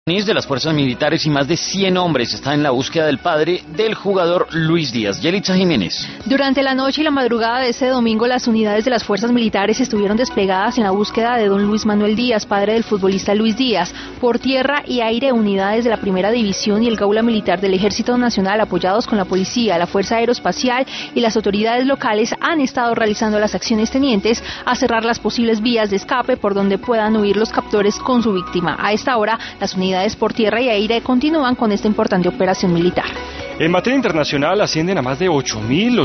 De las fuerzas militares y más de 100 hombres están en la búsqueda del padre del jugador Luis Díaz. Yelitza Jiménez. Durante la noche y la madrugada de ese domingo, las unidades de las fuerzas militares estuvieron desplegadas en la búsqueda de don Luis Manuel Díaz, padre del futbolista Luis Díaz. Por tierra y aire, unidades de la Primera División y el Gaula Militar del Ejército Nacional, apoyados con la policía, la Fuerza Aeroespacial y las autoridades locales, han estado realizando las acciones tenientes a cerrar las posibles vías de escape por donde puedan huir los captores con su víctima. A esta hora, las unidades por tierra y aire continúan con esta importante operación militar. En materia internacional, ascienden a más de 8.000